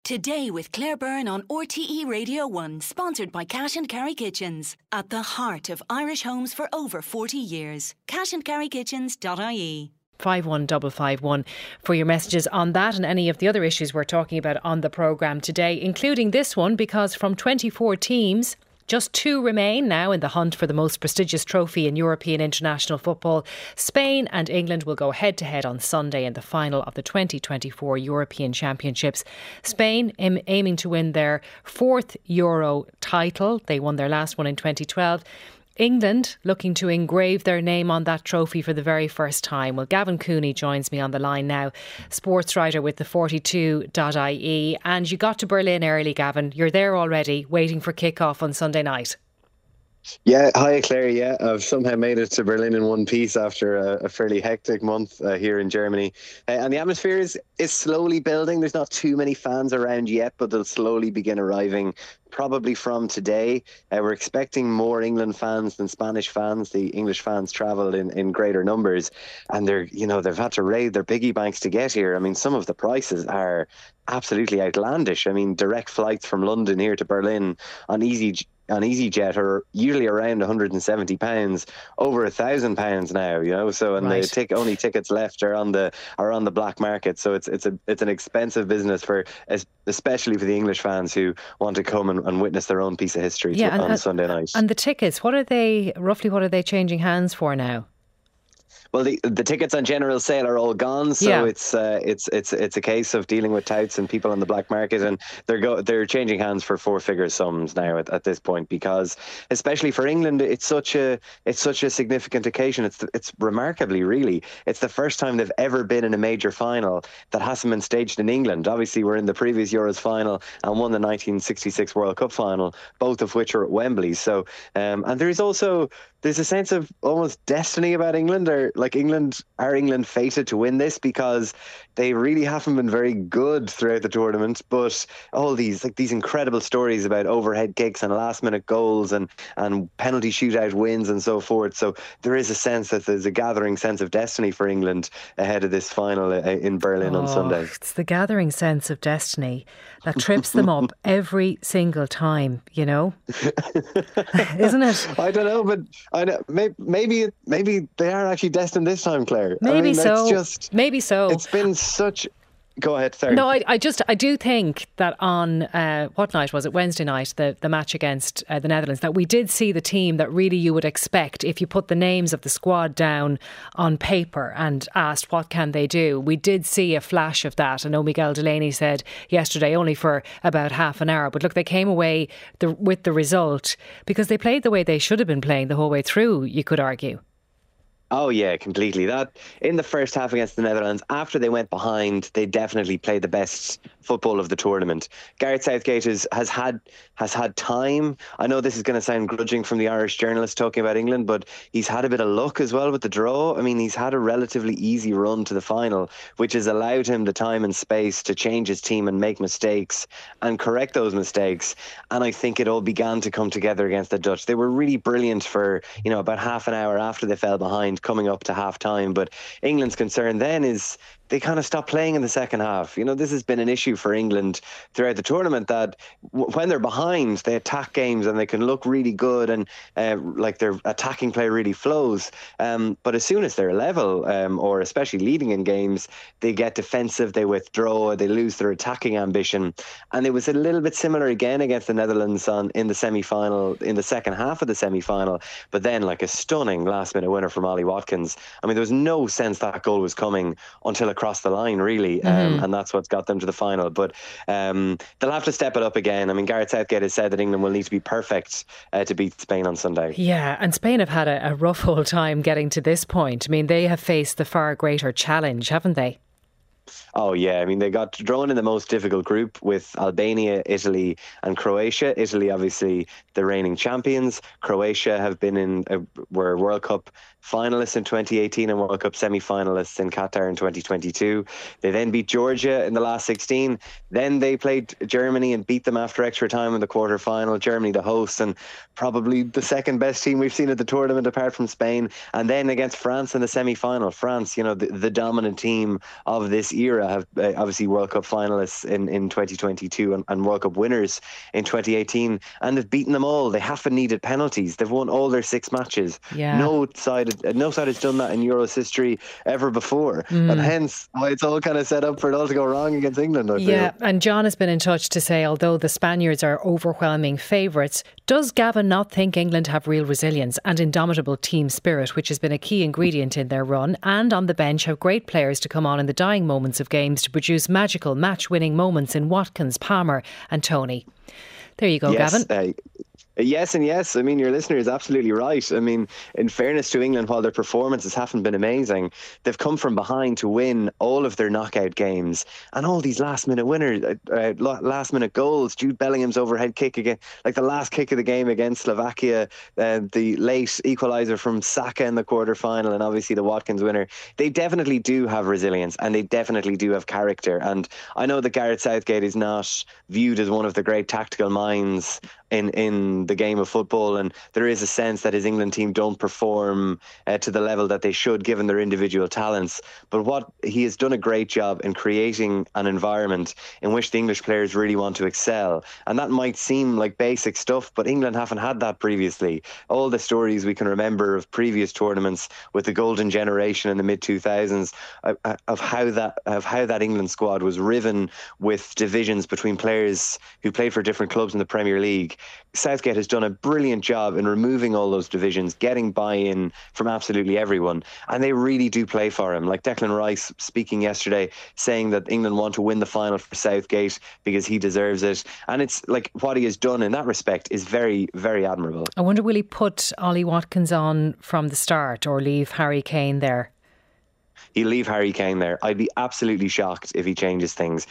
Today with Claire Byrne on RTE Radio 1, sponsored by Cash and Carry Kitchens. At the heart of Irish homes for over 40 years. cashandcarrykitchens.ie. 51551 for your messages on that and any of the other issues we're talking about on the programme today, including this one, because from 24 teams, just 2 remain now in the hunt for the most prestigious trophy in European international football. Spain and England will go head-to-head on Sunday in the final of the 2024 European Championships. Spain aiming to win their 4th Euro title. They won their last one in 2012. England looking to engrave their name on that trophy for the very first time. Well, Gavin Cooney joins me on the line now, sports writer with the 42.ie. And you got to Berlin early, Gavin. You're there already, waiting for kick-off on Sunday night. Yeah, hi Claire. Yeah, I've somehow made it to Berlin in one piece after a fairly hectic month here in Germany. And the atmosphere is slowly building. There's not too many fans around yet, but they'll slowly begin arriving probably from today. We're expecting more England fans than Spanish fans. The English fans travel in greater numbers, and they've had to raid their piggy banks to get here. I mean, some of the prices are absolutely outlandish. I mean, direct flights from London here to Berlin on EasyJet are usually around £170, over £1,000 now. So and right. The only tickets left are on the black market. So it's an expensive business especially for the English fans who want to come and witness their own piece of history on Sunday night. And the tickets, what are they changing hands for now? Well, the tickets on general sale are all gone, so it's a case of dealing with touts and people on the black market, and they're changing hands for 4-figure sums now at this point, because especially for England, it's such a significant occasion. It's remarkably, really, it's the first time they've ever been in a major final that hasn't been staged in England. Obviously, we're in the previous Euros final and won the 1966 World Cup final, both of which are at Wembley. So, and there's a sense of almost destiny about England, or like England fated to win this, because they really haven't been very good throughout the tournament. But all these incredible stories about overhead kicks and last minute goals and penalty shootout wins and so forth. So there is a sense that there's a gathering sense of destiny for England ahead of this final in Berlin on Sunday. It's the gathering sense of destiny that trips them up every single time, isn't it? I don't know, but I know maybe they are actually destined this time, Claire. Maybe so. It's been such. Go ahead, sorry. No, I do think that on, what night was it? Wednesday night, the match against the Netherlands, that we did see the team that really you would expect if you put the names of the squad down on paper and asked what can they do. We did see a flash of that. I know Miguel Delaney said yesterday only for about half an hour. But look, they came away with the result because they played the way they should have been playing the whole way through, you could argue. Oh yeah, completely. That in the first half against the Netherlands, after they went behind, they definitely played the best football of the tournament. Gareth Southgate has had time. I know this is going to sound grudging from the Irish journalist talking about England, but he's had a bit of luck as well with the draw. I mean, he's had a relatively easy run to the final, which has allowed him the time and space to change his team and make mistakes and correct those mistakes. And I think it all began to come together against the Dutch. They were really brilliant for about half an hour after they fell behind, coming up to half time. But England's concern then is they kind of stopped playing in the second half. This has been an issue for England throughout the tournament, that when they're behind, they attack games and they can look really good and like their attacking play really flows. But as soon as they're level, or especially leading in games, they get defensive, they withdraw, they lose their attacking ambition. And it was a little bit similar again against the Netherlands in the semi-final, in the second half of the semi-final. But then like a stunning last-minute winner from Ollie Watkins. I mean, there was no sense that goal was coming until across the line, really, and that's what's got them to the final. But they'll have to step it up again. I mean, Gareth Southgate has said that England will need to be perfect to beat Spain on Sunday. Yeah, and Spain have had a rough old time getting to this point. I mean, they have faced the far greater challenge, haven't they? Oh yeah, I mean, they got drawn in the most difficult group with Albania, Italy and Croatia. Italy obviously the reigning champions. Croatia were World Cup finalists in 2018 and World Cup semi-finalists in Qatar in 2022. They then beat Georgia in the last 16. Then they played Germany and beat them after extra time in the quarter-final. Germany the hosts and probably the second best team we've seen at the tournament apart from Spain. And then against France in the semi-final. France, the dominant team of this era have obviously World Cup finalists in 2022 and World Cup winners in 2018, and they've beaten them all. They haven't needed penalties. They've won all their 6 matches. Yeah. No side has done that in Euros history ever before, and hence why it's all kind of set up for it all to go wrong against England, I feel. Yeah, and John has been in touch to say, although the Spaniards are overwhelming favourites, does Gavin not think England have real resilience and indomitable team spirit, which has been a key ingredient in their run, and on the bench have great players to come on in the dying moments of games to produce magical match-winning moments in Watkins, Palmer and Toney? There you go, yes, Gavin. Yes and yes. I mean, your listener is absolutely right. I mean, in fairness to England, while their performances haven't been amazing, they've come from behind to win all of their knockout games, and all these last-minute winners, last-minute goals. Jude Bellingham's overhead kick again, like the last kick of the game against Slovakia, the late equaliser from Saka in the quarter-final, and obviously the Watkins winner. They definitely do have resilience, and they definitely do have character. And I know that Gareth Southgate is not viewed as one of the great tactical minds in the game of football, and there is a sense that his England team don't perform to the level that they should given their individual talents. But what he has done a great job in creating an environment in which the English players really want to excel, and that might seem like basic stuff, but England haven't had that previously. All the stories we can remember of previous tournaments with the golden generation in the mid-2000s of how that England squad was riven with divisions between players who played for different clubs in the Premier League. Southgate has done a brilliant job in removing all those divisions, getting buy-in from absolutely everyone, and they really do play for him. Like Declan Rice speaking yesterday, saying that England want to win the final for Southgate because he deserves it, and it's like what he has done in that respect is very, very admirable. I wonder, will he put Ollie Watkins on from the start or leave Harry Kane there? He'll leave Harry Kane there. I'd be absolutely shocked if he changes things.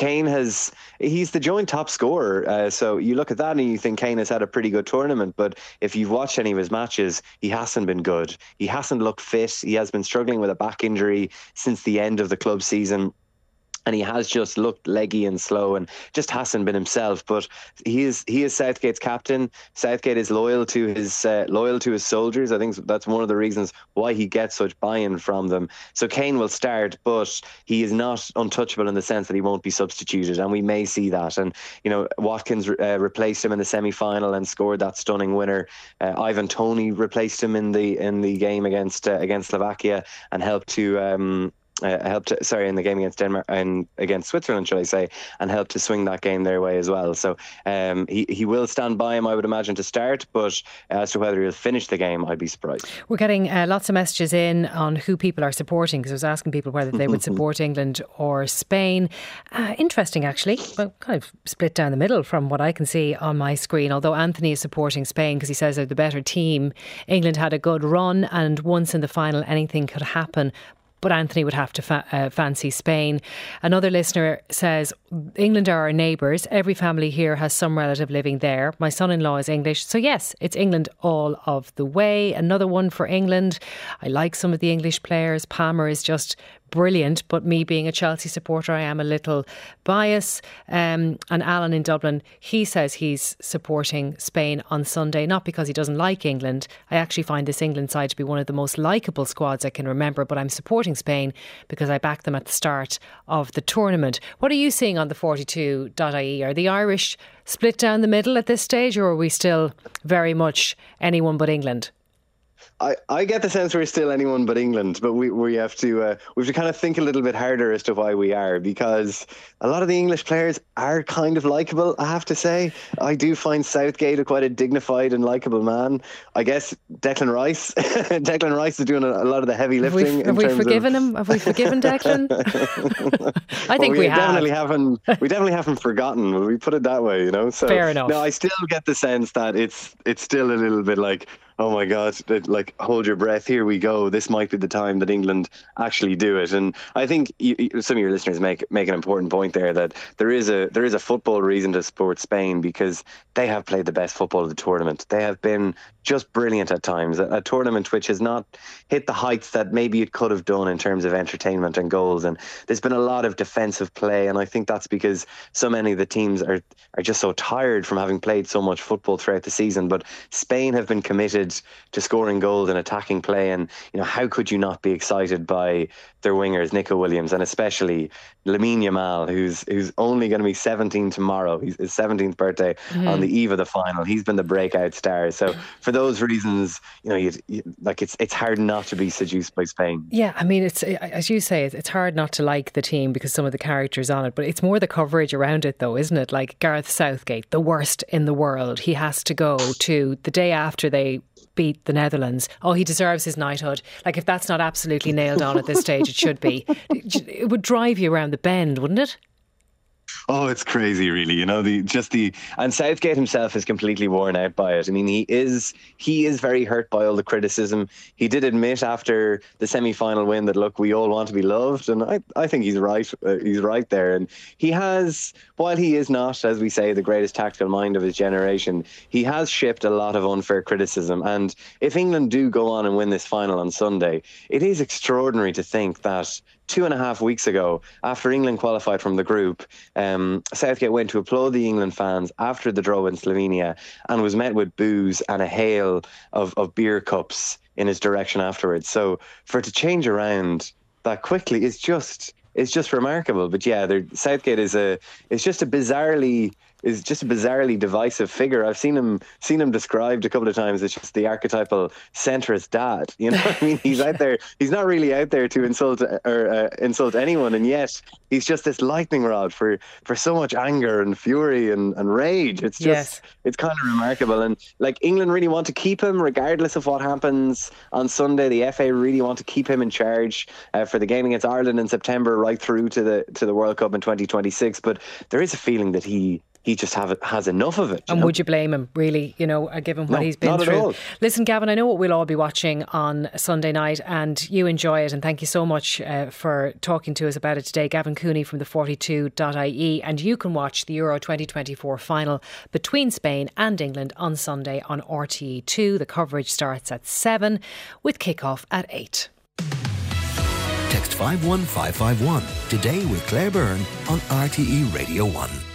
He's the joint top scorer. So you look at that and you think Kane has had a pretty good tournament. But if you've watched any of his matches, he hasn't been good. He hasn't looked fit. He has been struggling with a back injury since the end of the club season. And he has just looked leggy and slow and just hasn't been himself. But he is Southgate's captain. Southgate is loyal to his soldiers. I think that's one of the reasons why he gets such buy-in from them. So Kane will start, but he is not untouchable in the sense that he won't be substituted, and we may see that. And Watkins replaced him in the semi-final and scored that stunning winner. Ivan Toney replaced him in the game against Slovakia and helped in the game against Denmark and against Switzerland, shall I say, and helped to swing that game their way as well. So he will stand by him, I would imagine, to start, but as to whether he'll finish the game, I'd be surprised. We're getting lots of messages in on who people are supporting, because I was asking people whether they would support England or Spain. Interesting, actually. Well, kind of split down the middle from what I can see on my screen, although Anthony is supporting Spain because he says they're the better team. England had a good run, and once in the final anything could happen, but Anthony would have to fancy Spain. Another listener says, England are our neighbours. Every family here has some relative living there. My son-in-law is English. So yes, it's England all of the way. Another one for England. I like some of the English players. Palmer is just brilliant, but me being a Chelsea supporter, I am a little biased. And Alan in Dublin, he says he's supporting Spain on Sunday, not because he doesn't like England. I actually find this England side to be one of the most likeable squads I can remember, but I'm supporting Spain because I backed them at the start of the tournament. What are you seeing on the 42.ie? Are the Irish split down the middle at this stage, or are we still very much anyone but England? I get the sense we're still anyone but England, but we have to kind of think a little bit harder as to why we are, because a lot of the English players are kind of likeable, I have to say. I do find Southgate quite a dignified and likeable man. I guess Declan Rice is doing a lot of the heavy lifting. Have we forgiven him? Have we forgiven Declan? I think we have. We definitely haven't forgotten. Will we put it that way? So, fair enough. No, I still get the sense that it's still a little bit like, oh my God, like, hold your breath, here we go. This might be the time that England actually do it. And I think some of your listeners make an important point there, that there is a football reason to support Spain, because they have played the best football of the tournament. They have been just brilliant at times. A tournament which has not hit the heights that maybe it could have done in terms of entertainment and goals. And there's been a lot of defensive play, and I think that's because so many of the teams are just so tired from having played so much football throughout the season. But Spain have been committed committed to scoring goals and attacking play. And, how could you not be excited by their wingers, Nico Williams, and especially Lamine Yamal, who's only going to be 17 tomorrow. His 17th birthday on the eve of the final. He's been the breakout star. So for those reasons, it's hard not to be seduced by Spain. Yeah, I mean, it's as you say, it's hard not to like the team because some of the characters on it, but it's more the coverage around it though, isn't it? Like Gareth Southgate, the worst in the world. He has to go to the day after they beat the Netherlands. Oh, he deserves his knighthood. Like, if that's not absolutely nailed on at this stage, it should be. It would drive you around the bend, wouldn't it? Oh, it's crazy, really. And Southgate himself is completely worn out by it. I mean, he is very hurt by all the criticism. He did admit after the semi-final win that, look, we all want to be loved, and I think he's right. He's right there, and he has, while he is not, as we say, the greatest tactical mind of his generation, he has shipped a lot of unfair criticism. And if England do go on and win this final on Sunday, it is extraordinary to think that 2.5 weeks ago, after England qualified from the group, Southgate went to applaud the England fans after the draw in Slovenia and was met with boos and a hail of beer cups in his direction afterwards. So for it to change around that quickly is just remarkable. But yeah, Southgate is just a bizarrely divisive figure. I've seen him described a couple of times as just the archetypal centrist dad. You know what I mean? He's out there. He's not really out there to insult anyone, and yet he's just this lightning rod for so much anger and fury and rage. It's just It's kind of remarkable. And like, England really want to keep him regardless of what happens on Sunday. The FA really want to keep him in charge for the game against Ireland in September, right through to the World Cup in 2026. But there is a feeling that he just has enough of it. And would you blame him, really, given what he's been through? Not at all. Listen, Gavin, I know what we'll all be watching on Sunday night, and you enjoy it. And thank you so much for talking to us about it today. Gavin Cooney from the 42.ie. And you can watch the Euro 2024 final between Spain and England on Sunday on RTE2. The coverage starts at 7 with kick-off at 8. Text 51551 today with Claire Byrne on RTE Radio 1.